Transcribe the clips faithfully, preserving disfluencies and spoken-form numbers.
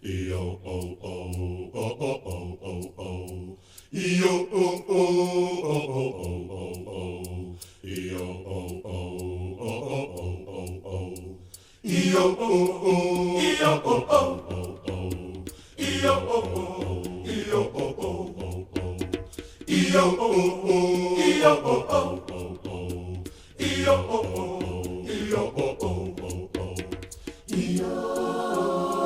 E-O, O, O, O, O, O, O, O. E-O, O, O, O, O, O, O, O. E-O, O, O, O, O, O, O. E-O, O, O, E-O, O, O, O. E-O, O, O, E-O, O, O, O. E-O, O, O, E-O, O, O, O. E-O, O, O, E-O, O, O, O. E-O.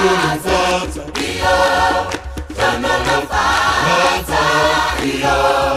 Io,